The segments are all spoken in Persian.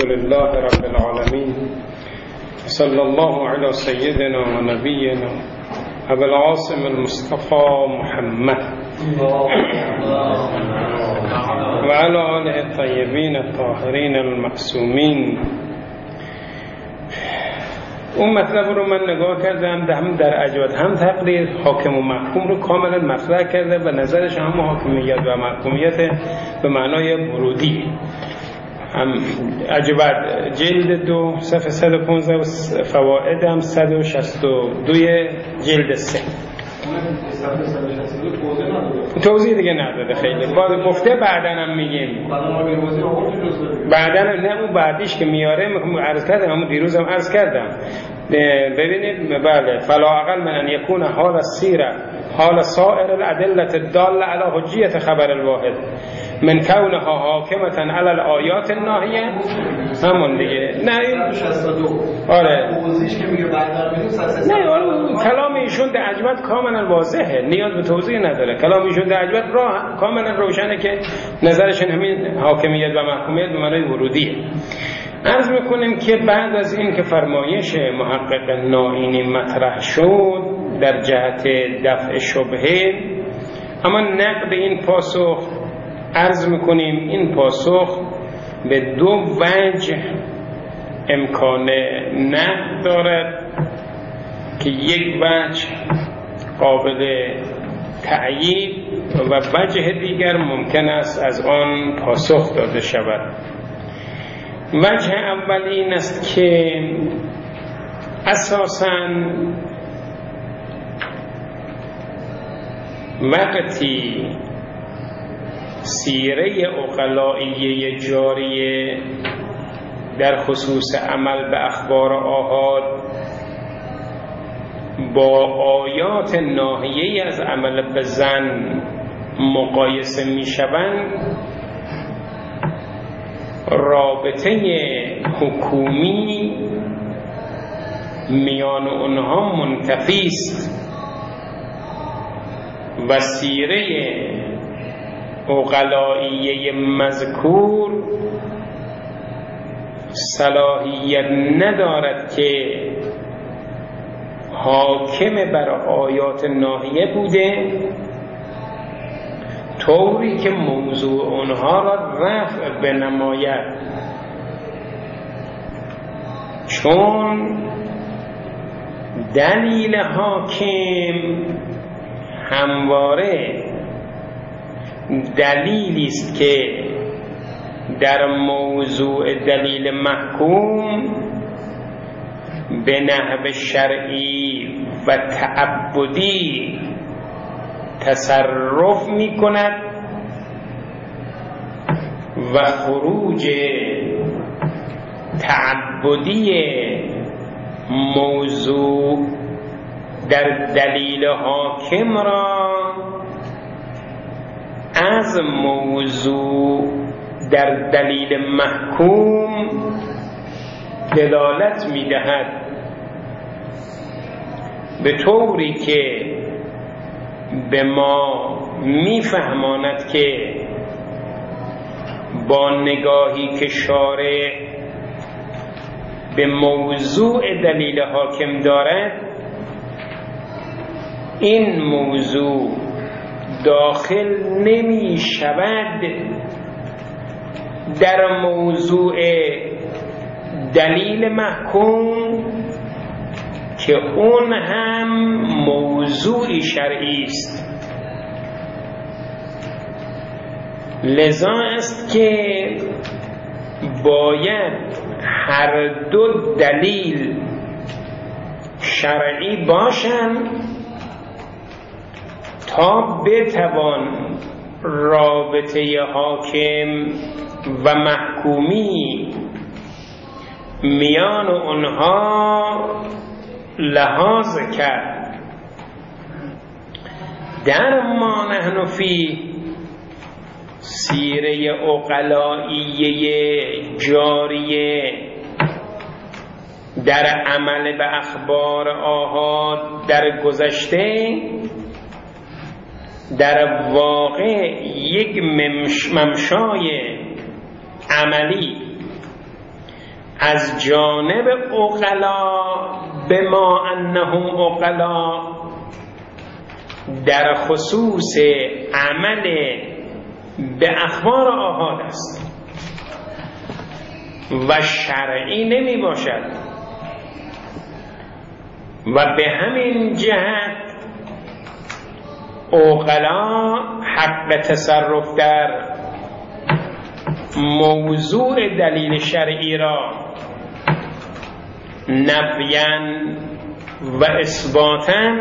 لله رب العالمين صلى الله على سيدنا ونبينا أبي العاصم المصطفى محمد وعلى آله الطيبين الطاهرين المعصومين. اون مطلب رو من نگاه کردم، هم در اجواد هم تقریر حاکم و محکوم رو کاملا مطرح کرده و نظرش هم حاکمیت و محکومیت به معنای ورودی. هم اجواد جلد 2 صفحه 115 و فوائد هم 162 جلد 3. توضیح دیگه نداده، خیلی باید گفته بعدن هم میگیم، بعدن نه اون بعدیش که میاره عرض کردم، همون دیروز هم عرض کردم. ببینید بله، فلا اقل من ان یکون حال السیره حال سائر الادله الداله علی حجیت خبر الواحد من کونها حاکمتا علی الآیات الناهیه. همون دیگه نه این 62 آره توضیحش که میگه بعدا نه کلام ایشون در اجمد کاملا واضحه، نیاز به توضیح نداره. کلام ایشون در اجمد کاملا روشنه که نظرشون همین حاکمیت و محکومیت به معنای ورودیه. عرض میکنیم که بعد از این که فرمایش محقق نائینی مطرح شد در جهت دفع شبهه، اما نقد این پاسخ عرض میکنیم این پاسخ به 2 وجه امکان نقد دارد که یک وجه قابل تأیید و وجه دیگر ممکن است از آن پاسخ داده شود. وجه اول این است که اساساً وقتی سیره عقلائیه جاریه در خصوص عمل به اخبار آحاد با آیات ناهیه از عمل به زن مقایسه می شوند، رابطه حکومی میان اونها منتفی است و سیره عقلائیه مذکور صلاحیت ندارد که حاکم بر آیات ناهیه بوده طوری که موضوع اونها را رفع بنماید، چون دلیل حاکم همواره دلیلی است که در موضوع دلیل محکوم به نحو شرعی و تعبدی تصرف می کند و خروج تعبدی موضوع در دلیل حاکم را از موضوع در دلیل محکوم دلالت می دهد، به طوری که به ما می فهماند که با نگاهی که شارع به موضوع دلیل حاکم دارد این موضوع داخل نمی شود در موضوع دلیل محکوم که اون هم موضوعی شرعی است. لذا است که باید هر 2 دلیل شرعی باشند تا بتوان رابطه حاکم و محکومی میان اونها لحاظ کرد. در ما نحن فی سیره عقلائیه جاریه در عمل به اخبار آحاد در گذشته در واقع یک ممشای عملی از جانب عقلا بما انهم عقلا در خصوص عمل به اخبار آحاد است و شرعی نمی باشد و به همین جهت عقلا حق تصرف در موضوع دلیل شرعی را نفیاً و اثباتاً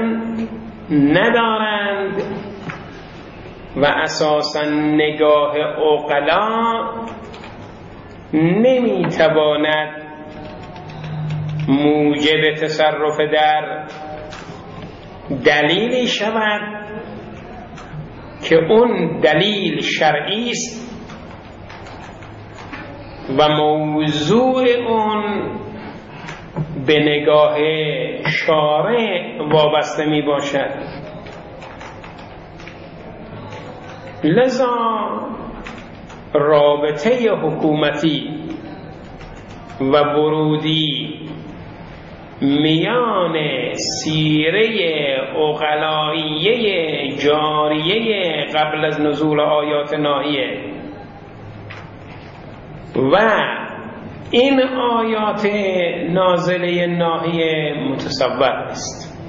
ندارند و اساساً نگاه عقلا نمیتواند موجب تصرف در دلیلی شود که اون دلیل شرعی است و موضوع اون به نگاه شارع وابسته می باشد. لذا رابطه حکومتی و ورودی میان سیره عقلائیه جاریه قبل از نزول آیات ناهیه و این آیات نازله ناهیه متصور است.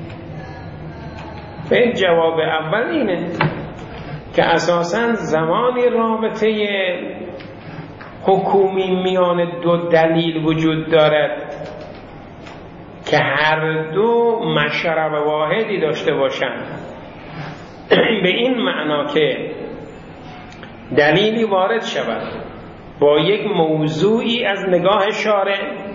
به جواب اول اینه که اساساً زمانی رابطه حکومی میان دو دلیل وجود دارد که هر دو مشرب واحدی داشته باشند، به این معنا که دلیلی وارد شود با یک موضوعی از نگاه شارع،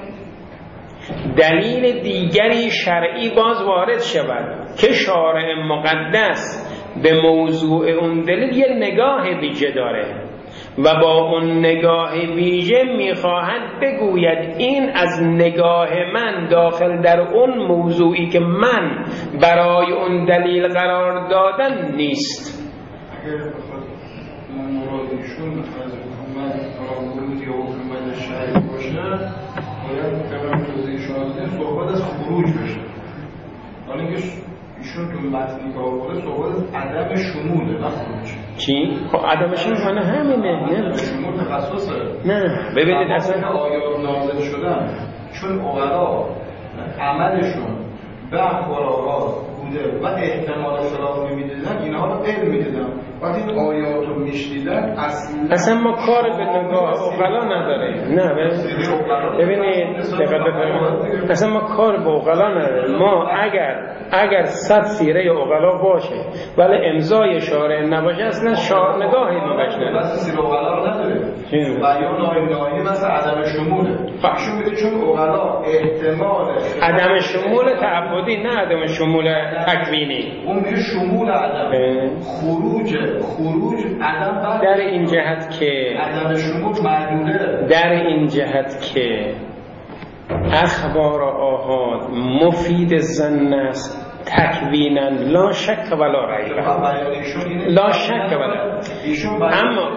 دلیل دیگری شرعی باز وارد شود که شارع مقدس به موضوع اون دلیل یه نگاه ویژه داره و با اون نگاه ویژه میخواهد بگوید این از نگاه من داخل در اون موضوعی که من برای اون دلیل قرار دادن نیست. اگر بخواد مرادشون از حکومت یا حکومت شرعی باشه باید کلام توضیح شازده صحبت از خروج بشه. حالا اینکه ایشون تو متنی که آورده صحبت از عدم شموله نه خروج. چی؟ خب عدم شمول همینه. عدم شمول تخصصه. نه ببینید اصلا آیات نازل شدن چون عقلا عملشون به اخبارات بوده و احتمال خلاف نمیدیدن اینها رو علم میدیدن وقتی این آیات رو میشنیدن اصلا ما کار به نگاه عقلا نداره. نه ببینید دقیق بفرمایید اصلا ما کار به عقلا نداره. ما اگر 100 سیره عقلا باشه ولی امضای شارع نباشه اصلا نگاهی ما بهش نداره. بس سیره عقلا رو نداره. بیان ناهی مثل عدم شموله. ایشون میگه چون عقلا احتمال عدم شمول تعبدی نه عدم شمول تکوینی. اون میگه شمول عدم خروج عدم در این جهت که عدم شمول معدوده. در این جهت که اخبار آحاد مفید ظن است تکوینا لا شک ولا ریب. لا شک ولا اما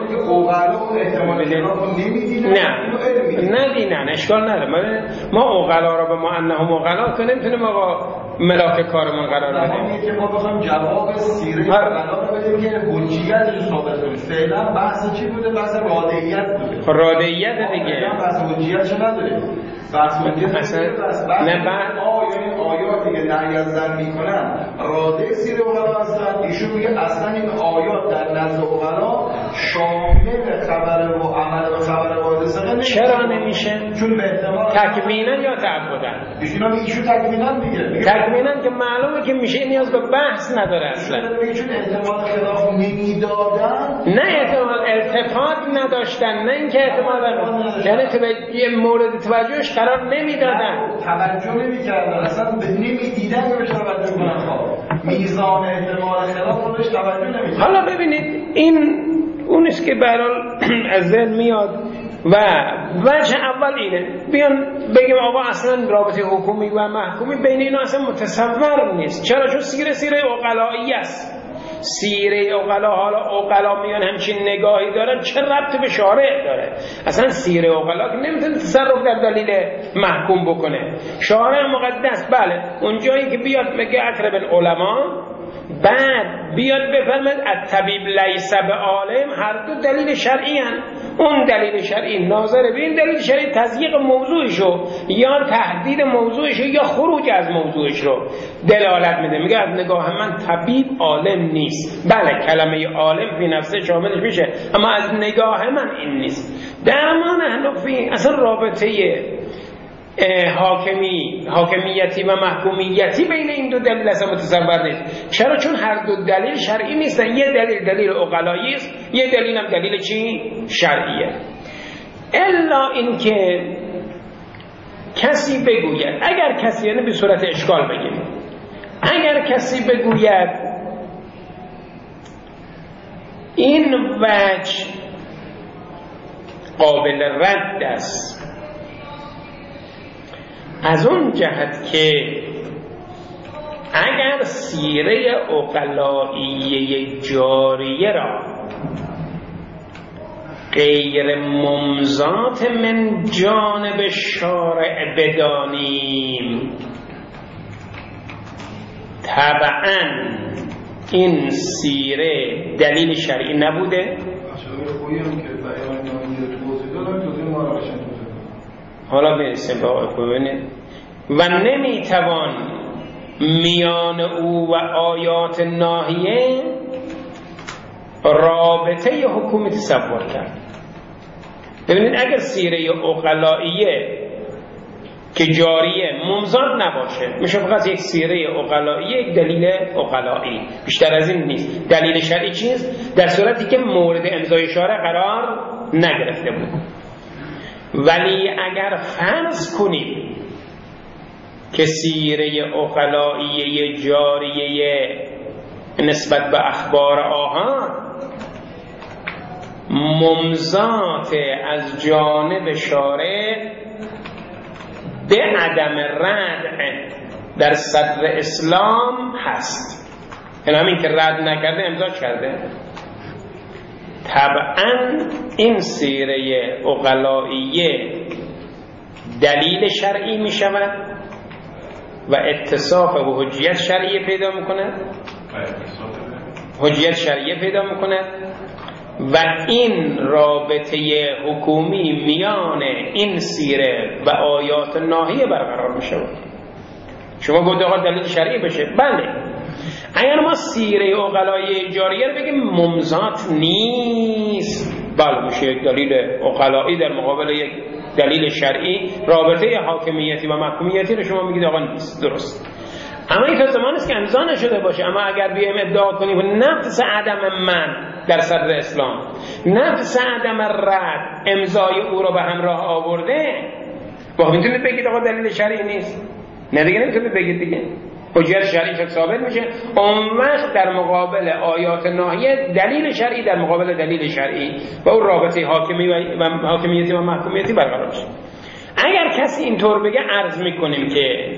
نه اشکال نداره. ما عقلا را به ما انهم عقلا که نمیتونیم آقا ملاک کارمون قرار بدیم. که ما بخوایم جواب سیره عقلا رو بدیم که حجیتش ثابت کنیم. فعلا بحث چی بوده؟ بحث رادعیت بوده. رادعیت دیگه. بحث حجیتش نداره. بحث حجیت نه بعد آیاتی که نهی از زن میکنن راده سیره عقلا هستن. ایشون میگه اصلا این آیات در نزد عقلا شامل خبر و عمل و خبر حادثه نمیشه. چرا نمیشه؟ چون به احتمال تکمینا یا تعبدن. ایشون تکمینا میگه تکمینا که معلومه که میشه نیاز به بحث نداره اصلا. چون احتمال خلاف نمیدادن. نه احتمال التفات نداشتن، نه اینکه احتمال یعنی یه مورد توجهش قرار نمیدادن، توجه نمیکردن، اصلا نمیدیدن که بهش توجه کنن. میزان احتمال خلاف رو بهش توجه نمیکردن. حالا ببینید این اونیست که به هر حال از ذهن میاد و وجه اول اینه بیان بگیم آقا اصلا رابطه حکومی و محکومی بین اینا اصلا متصور نیست. چرا؟ چون سیره عقلایی است. سیره عقلا، حالا عقلا میان همچین نگاهی دارن، چه ربطی به شارع داره؟ اصلا سیره عقلا که نمیتونه تصرف در دلیل محکوم بکنه. شارع مقدس بله اون جایی که بیاد میگه اقرب العلماء، بعد بیاد بفرماید الطبیب لیس بعالم، هر دو دلیل شرعی هن. اون دلیل شرعی ناظر به این دلیل شرعی تضییق موضوعشو یا تهدید موضوعشو یا خروج از موضوعش رو دلالت میده. میگه از نگاه من طبیب عالم نیست. بله کلمه عالم فی نفسه شاملش میشه، اما از نگاه من این نیست. درمان حنفی اصلا رابطه حاکمیتی و محکومیتی بین این دو دلیل اصلا متصور نیست. چرا؟ چون هر دو دلیل شرعی نیستن. یه دلیل عقلایی است، یه دلیل هم دلیل چی؟ شرعیه. الا اینکه کسی بگوید، اگر کسی، یعنی به صورت اشکال بگیم، اگر کسی بگوید این وجه قابل رد است از اون جهت که اگر سیره عقلائیه جاریه را غیر ممزات من جانب شارع بدانیم، طبعا این سیره دلیل شرعی نبوده. حالا برسیم به آقای ببینید. و نمیتوان میان او و آیات ناهیه رابطه حکومتی تصور کرد. ببینید اگر سیره عقلائیه که جاریه ممزاد نباشه، میشه فقط یک سیره عقلائیه، یک دلیل عقلائی، بیشتر از این نیست. دلیل شرعی چیست؟ در صورتی که مورد امضای شارع قرار نگرفته بود. ولی اگر فرض کنیم که سیره عقلائیه جاریه نسبت به اخبار آهان ممزات از جانب شارع به عدم رد در صدر اسلام هست، یعنی همین که رد نکرده امضاش کرده، طبعا این سیره عقلائیه دلیل شرعی می شود و اتصاف و حجیت شرعی پیدا می کند، حجیت شرعی پیدا می کند و این رابطه حکومی میان این سیره و آیات ناهیه برقرار می شود. شما گفته آقا دلیل شرعی بشه، بله. اگر ما سیره عقلائیه جاریه رو بگیم ممزات نیست، بله میشه یک دلیل عقلائی در مقابل یک دلیل شرعی. رابطه حاکمیتی و محکومیتی رو شما میگید آقا نیست، درست. اما این تا زمان است که امضا نشده باشه. اما اگر بیایم ادعا کنیم نفس عدم من در صدر اسلام، نفس عدم رد امضای او رو به همراه آورده، با میتونید بگید آقا دلیل شرعی نیست. نه دیگه نمیتونید بگید دیگه، حجیت شرعی شد ثابت میشه. اون وقت در مقابل آیات ناهیه دلیل شرعی در مقابل دلیل شرعی و اون رابطه حاکمیتی و محکومیتی برقرار میشه. اگر کسی اینطور بگه عرض میکنیم که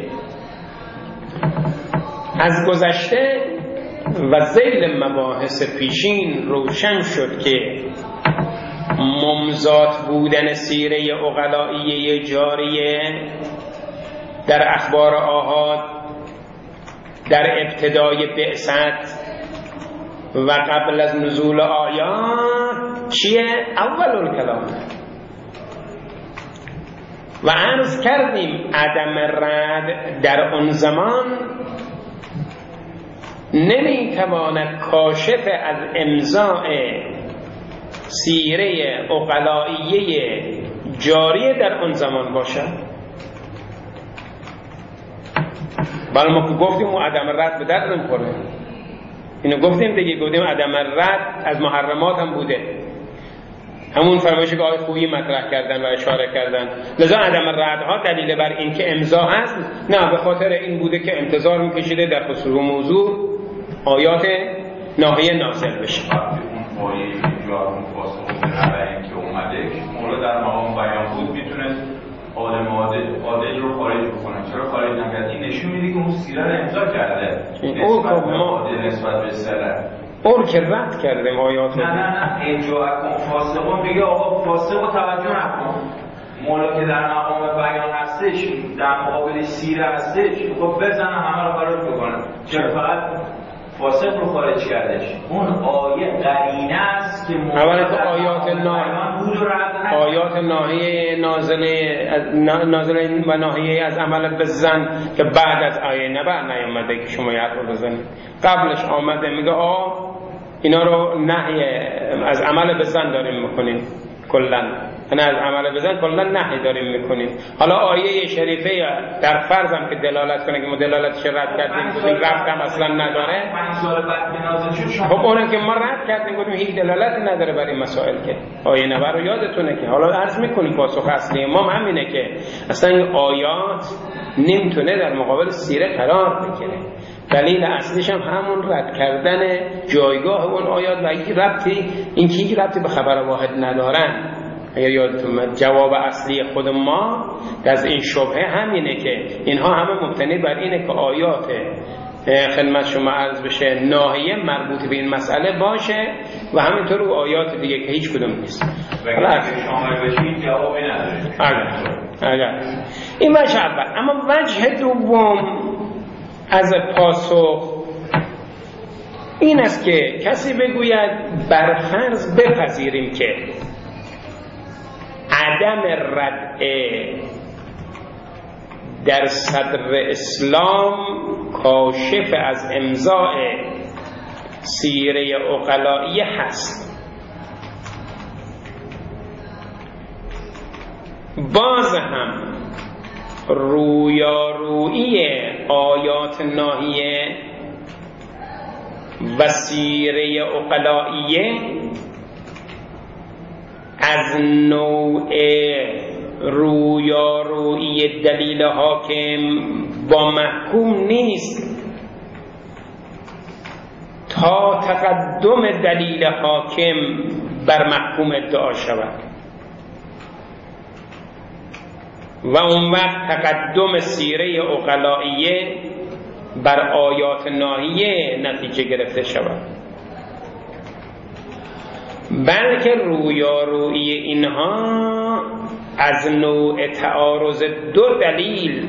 از گذشته و ذیل مباحث پیشین روشن شد که ممزات بودن سیره عقلائیه جاریه در اخبار آحاد در ابتدای بعثت و قبل از نزول آیات چیه؟ اول الکلام. و عرض کردیم عدم رد در اون زمان نمیتواند کاشف از امضاء سیره عقلائیه جاریه در اون زمان باشد. بله ما که گفتیم اون عدم رد به درد نمیخوره، اینو گفتیم دیگه، گفتیم عدم رد از محرمات هم بوده، همون فرمایشی که آقای خویی مطرح کردن و اشاره کردن. لذا عدم ردها دلیل بر این که امضا هست نه، به خاطر این بوده که انتظار میکشیده در خصوص موضوع آیات ناهیه نازل بشه. اون آیه یا اون فاصله نبریم که اومده مولا در مقام بیان بود میتونست آدم عادل رو خارج بکنه. چرا خارج نکرد؟ این نشون میده که اون سیره رو امضا کرده. نسبت به عادل، نسبت به سره اون که رد کردیم آیات رو. نه اینجا اکن فاسقون میگه آقا فاسق رو توجه نکن، مولا که در مقام بیان هستش، در مقابل سیره هستش، خب بزنه همه رو خارج بکنه. چرا فقط فاسق رو خارج کردش؟ اون آیه قرینه است که اولا تو آیات ناهیه نازله و ناهیه از عمل بزن که بعد از آیه نبع نیامده که شما یاد رو بزنید، قبلش آمده میگه اینا رو نهی از عمل بزن داریم میکنیم کلا، نه از عمل بزن کلا نهی داریم میکنیم. حالا آیه شریفه در فرضم که دلالت کنه که ما دلالتش رد کردیم گفتیم ربط هم اصلا نداره، خب اونم که ما رد کردیم گفتیم هیچ دلالتی نداره برای مسائل که آیه نبر رو یادتونه که حالا عرض میکنیم پاسخ اصلی ما همینه که اصلا این آیات نمیتونه در مقابل سیره قرار بگیره. دلیل اصلیش هم همون رد کردن جایگاه اون آیات و این هیچ ربطی به خبر واحد ندارن. اگر یادتون جواب اصلی خود ما از این شبهه همینه که اینها همه مبتنی بر اینه که آیات خدمت شما عرض بشه ناهیه مربوط به این مسئله باشه و همینطور او آیات دیگه که هیچ کدوم نیست. اگر شامل بشید جوابی نداره. اگر این وجه اول. اما وجه دوم از پاسخ این است که کسی بگوید برفرض بپذیریم که عدم رد در صدر اسلام کاشف از امضاء سیره عقلائیه هست، باز هم رویارویی آیات ناهیه و سیره عقلائیه از نوع رویارویی دلیل حاکم با محکوم نیست تا تقدم دلیل حاکم بر محکوم ادعا شود و اون وقت تقدم سیره عقلائیه بر آیات ناهیه نتیجه گرفته شود، بلکه رویارویی اینها از نوع تعارض دو دلیل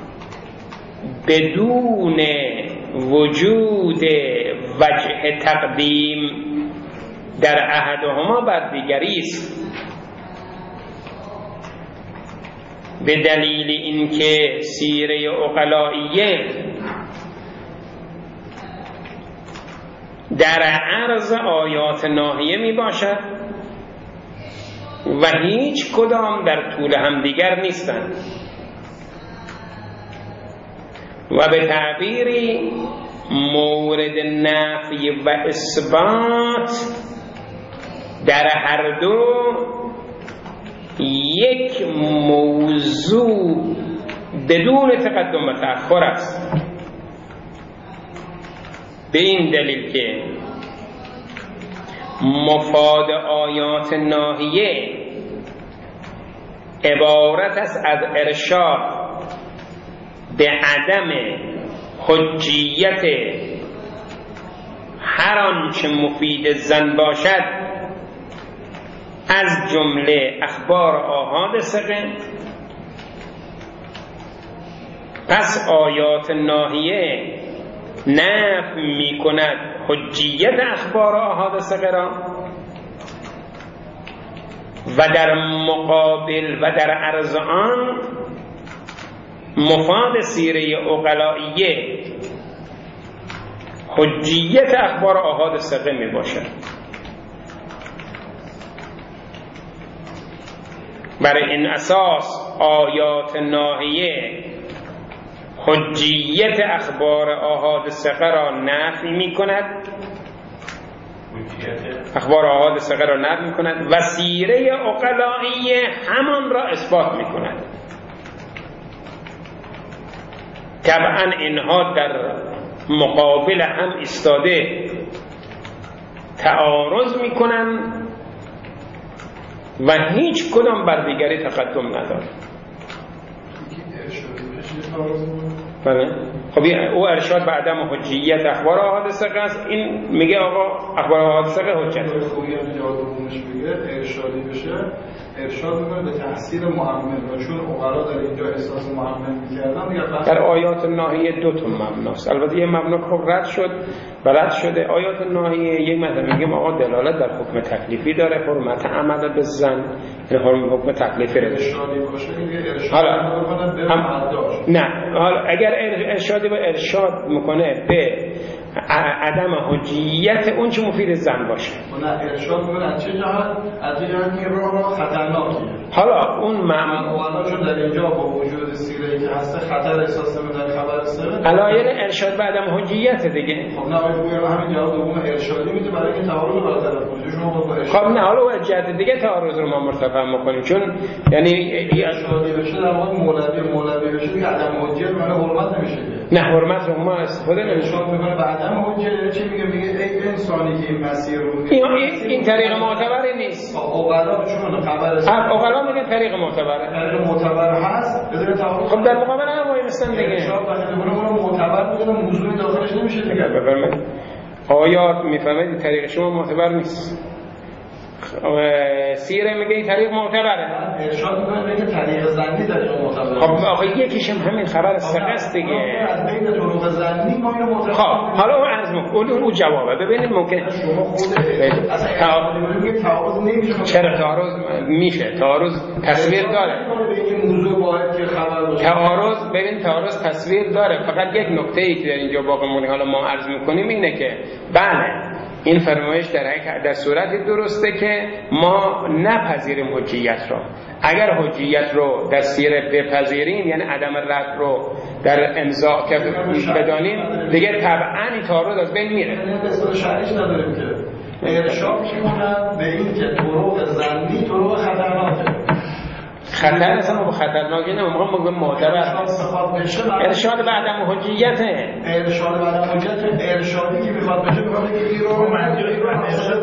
بدون وجود وجه تقدیم در احدهما بر دیگری است، به دلیل اینکه سیره عقلائیه در عرض آیات ناهیه می باشد و هیچ کدام در طول همدیگر نیستند و به تعبیری مورد نفی و اثبات در هر دو یک موضوع بدون تقدم و تأخر است. به این دلیل که مفاد آیات ناهیه عبارت است از ارشاد به عدم حجیت هر آنچه مفید ظن باشد از جمله اخبار آحاد ثقه، پس آیات ناهیه نفی می کند حجیت اخبار آحاد ثقه را و در مقابل و در عرض آن مفاد سیره عقلائیه حجیت اخبار آحاد ثقه می باشد. برای این اساس آیات ناهیه حجیت اخبار آحاد ثقه را نفی می کند، اخبار آحاد ثقه را نفی می کند و سیره عقلائیه همان را اثبات می کند. طبعا اینها در مقابل هم ایستاده تعارض می کنند و هیچ کدام بر دیگری تقدم ندارد. بله. خب او ارشاد به عدم حجیت اخبار احاد ثقه است. این میگه آقا اخبار احاد ثقه حجت. خوبی هم جوابش میگه ارشادی بشه، ارشاد میکنه به تحصیل معمم و چون عقلا در اینجا احساس معمم میکردن دیگه در آیات ناهیه دو تا مبناست. البته یه مبنا خب رد شد و رد شده. آیات ناهیه یک مطلب میگیم آقا دلالت در حکم تکلیفی داره، حرمت عمل به زن، این حکم تکلیفی رو ارشادی باشه میگه حالا ارشاد به معداش. نه حالا اگر ارشادی با ارشاد میکنه به عدم حجیت اون چه مفید زن باشه. نه ارشاد میکنه از چه جهت؟ از چه جهت که راه خطرناکیه. حالا اون معنا چون در اینجا با وجود سیره‌ای که هست خطر احساس نمی‌کنه خبر سره. علایل ارشاد به عدم حجیت دیگه. خب نه آقای رو همین جواب دوم ارشادی میده برای اینکه تعارض برطرف کنه. شما با ارشاد خب نه حالا اون جهت دیگه تعارض رو ما مرتفع می‌کنیم چون یعنی ارشادی بشه در واقع مولوی بشه دیگه عدم حجیت معنی حرمت نمیشه. نه حرمت رو ما استفاده ارشاد میکنه به عدم حجیت. چی میگه ای انسانی که این مسیر رو این طریق معتبری نیست. اوغلا چون خبر اوغلا میگن طریق معتبره. طریق معتبر هست بدون تعارض. خب در مقابل هم وای مثلا دیگه ارشاد وقتی اون معتبر میگه موضوعی داخلش نمیشه دیگه. بفرمایید. آیات میفهمید طریق شما معتبر نیست. سیره میگه این طریق معتبره. ارشاد میکنه میگه طریق زنی طریق معتبره. خب آقا یکیش هم همین خبر ثقه است دیگه. از بین طرق زنی ما اینو معتبر. خب حالا اون از اون جوابه. ببینید ممکن شما خود تعارض نمیشه. چرا تعارض میشه؟ تعارض تصویر داره. این موضوع باید که خبر باشه. تعارض ببین تعارض تصویر داره. فقط یک نکته‌ای که در اینجا باقی مونده حالا ما عرض می‌کنیم اینه که بله این فرمایش در صورتی درسته که ما نپذیریم حجیت رو. اگر حجیت رو در سیره بپذیریم یعنی عدم رد رو در امضا که بدانیم دیگه طبعا این تعارض از بین میره. اصلا شرعیش نداریم که ارشاد می‌کنم به این که طرق زنی طرق خطرناکه. خطر اصلا با خطرناکی نمی‌خوام بگم معتبر. ارشاد به عدم حجیت. ارشاد به عدم حجیت ارشادی که میخواد بشه میخواد که این رو منجوری رو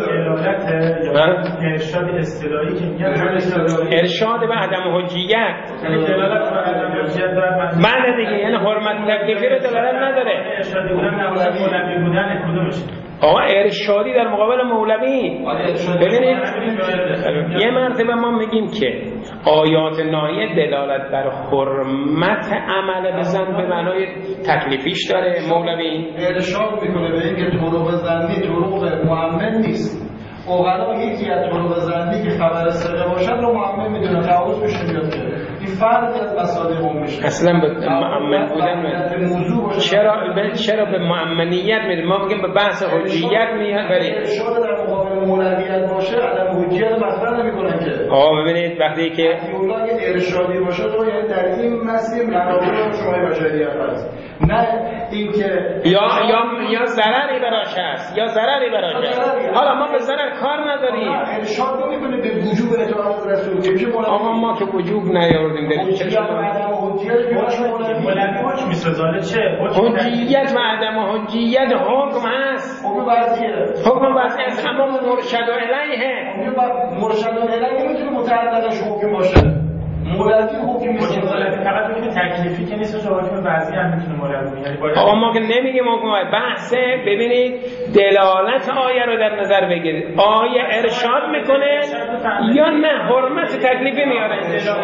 ارشاد اصطلاحی که میگن ارشاد به عدم حجیت. دلالت بر عدم حجیت داره. معنی دیگه یعنی حرمت تکلیفی رو دلالت نداره. ارشادی بودن مولوی بودن کدومش؟ آقا ارشادی در مقابل مولوی. ببینید یه مرتبه ما میگیم که آیات ناهیه دلالت بر حرمت عمل به زن به معنای تکلیفیش داره. مولوی ارشاد میکنه به اینکه طرق زنی طرق معمم نیست. اوغلا یکی از طرق زنی که خبر ثقه باشد رو معمم میدونه. تعارض میشه میاد که این فرضی از مصادیق اون میشه. اصلا به معمم بودن چرا به معمنیت میره؟ ما میگیم به بحث حجیت میاد بریم. ارشاد در مقابل مولویت باشه عدم حجیت مطرح نمیکنن که. ببینید وقتی که اون ارشادی باشه تو یعنی در این مسیر منابع شورای بشریت هست. نه اینکه یا ضرری براش هست یا ضرری براش هست. حالا ما به ضرر کار نداریم. ارشاد نمیکنه به وجوب اطاعت رسول. چه آقا ما که وجوب نیاوردیم در این حجیت و عدم حجیت مولوی حکم میسازه چه؟ حجیت و عدم حجیت حکم هست. حکم وضعیه. حکم وضعیه است اما مرشد الیه. مرشد الیه نمیتونه متعلقش حکم باشه. مولوی حکم میسازه. فقط حکم تکلیفی که نیست حکم وضعی هم میتونه مولوی. یعنی آقا ما که نمیگیم حکم بحثه. ببینید دلالت آیه رو در نظر بگیرید. آیه ارشاد میکنه یا نه حرمت تکلیفی میاره؟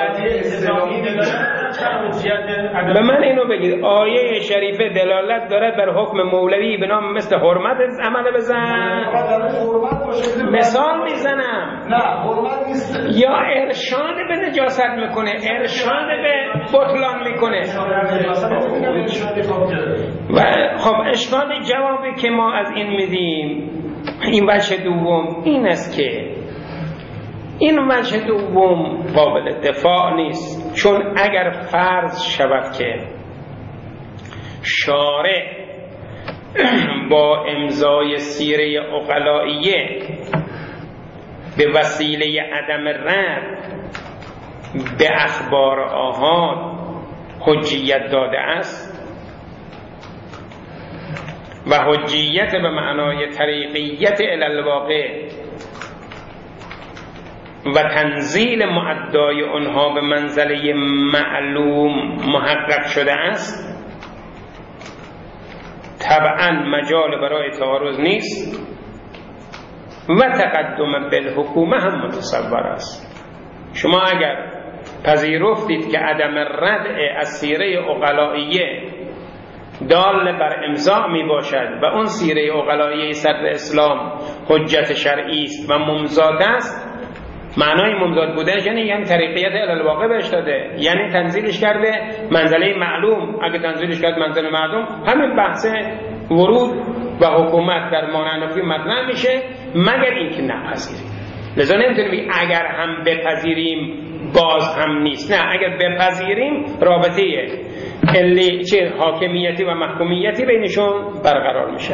به من اینو بگید آیه شریفه دلالت داره بر حکم مولوی به نام مثل حرمت عمل بزن. مثال میزنم. نه حرمت نیست. یا ارشاد به نجاست میکنه، ارشاد به بطلان میکنه. و خب اشکال جوابی که ما از این میدیم این وجه دوم این است که این وجه دوم قابل دفاع نیست. چون اگر فرض شود که شارع با امضای سیره عقلائیه به وسیله عدم رد به اخبار آحاد حجیت داده است و حجیت به معنای طریقیت الی الواقع و تنزیل معدای آنها به منزله معلوم محقق شده است، طبعا مجال برای تعارض نیست و تقدم بالحکومه هم متصور است. شما اگر پذیرفتید که عدم ردع از سیره عقلائیه دال بر امضا می باشد و اون سیره عقلائیه صدر اسلام حجت شرعی است و ممزاد است، معنای ممزاد بودنش یعنی طریقیت الالواقع بهش داده، یعنی تنزیلش کرده منزله معلوم. اگه تنزیلش کرد منزله معلوم، همین بحث ورود و حکومت در مانعنفی مطرح میشه، مگر اینکه نپذیریم. لذا نمیتونیم بگیم اگر هم بپذیریم باز هم نیست. نه، اگر بپذیریم رابطه چه حاکمیتی و محکومیتی بینشون برقرار میشه.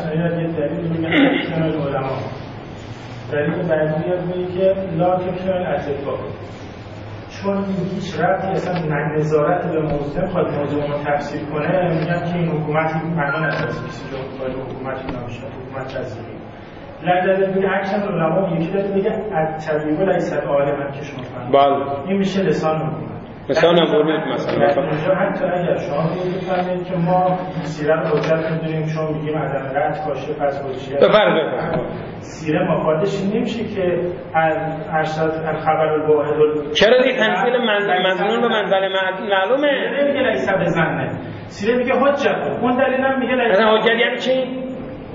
دلیل بعدی که لا تکرار اتفاق، چون این هیچ ربطی اصلا نظارت به موضوع خواهد موضوع رو تفسیر کنه، میگن که این حکومتی معنا نداره، کسی که حکومتی نمیشه، حکومت تفسیری. لذت بگه اکشن علما یکی داره بگه الطبیب لیس العالم که شما فهمید. این میشه لسان حکومت. لسان ورود مثلا. اینجا حتی اگر شما بفهمید که ما سیره رو حجت می‌دونیم، چون میگیم عدم رد کاشه پس حجیت. بفرمایید. سیره مفادش نمیشه که ارشد الخبر الواحد. چرا دی تنزیل مظنون به منزله معلومه؟ نمیگه لیس بزنه. سیره میگه حجت. اون دلیلم میگه لیس. حجت یعنی چی؟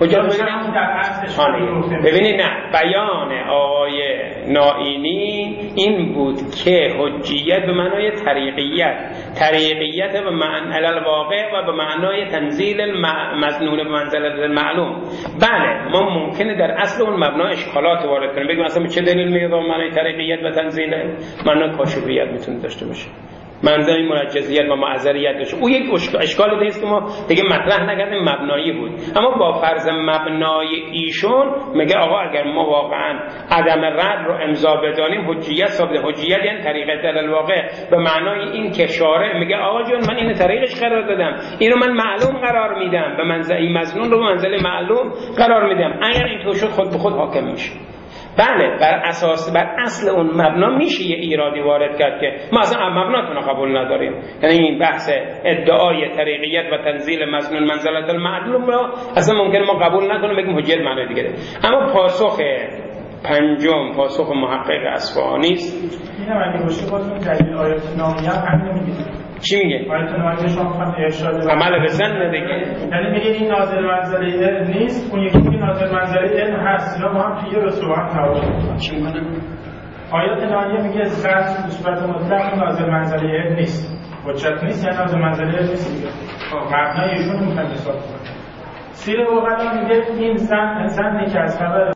ببینید، نه، بیان آقای نائینی این بود که حجیت به معنای طریقیت به معنی الواقع و به معنای تنزیل مظنون به منزله معلوم. بله، ما ممکنه در اصل اون مبنا اشکالات وارد کنیم، بگیم مثلا چه دلیل میگه به معنای طریقیت و تنزیل؟ معنای کاشفیت میتونه داشته باشه، منزله منجزیت و معذریت داشته. او یک اشکال دیگه است که ما دیگه مطرح نکردیم، مبنایی بود. اما با فرض مبنای ایشون میگه آقا اگر ما واقعا عدم رد رو امضا بدانیم، حجیت ثابت. حجیت یعنی طریقت الواقع، به معنای این که شارع میگه آقا جون من اینو طریقش قرار دادم، اینو من معلوم قرار میدم، به منزله مظنون رو به منزله معلوم قرار میدم. اگر این تو شد خود به خود حاکم میشه. بله، بر اصل اون مبنا میشه یه ایرادی وارد کرد که ما اصلا مبناتون رو قبول نداریم. یعنی این بحث ادعای طریقیت و تنزیل مظنون منزلت المعلوم رو اصلا ممکنه ما قبول نکنیم، بگیم حجیت معنی دیگه. اما پاسخ پنجم، پاسخ محقق اصفهانی است. اینم اگه باشه خودتون دلیل آیات نامیه هم نمیگید. چی میگه؟ آیات نامیه شما خواهد ارشاد عمل به زن دیگه. یعنی میگه این ناظر منزله علم نیست، اون یکی میگه ناظر منزله علم هست. اینا با هم توی رسو هم تعارض میکنن. چی میگه؟ آیات نامیه میگه زن به صورت مطلق ناظر منزله علم نیست. حجت نیست، یعنی ناظر منزله علم نیست. مبنای ایشون میخواد حساب کنه. سیر اوغلا میگه این زن که از خبر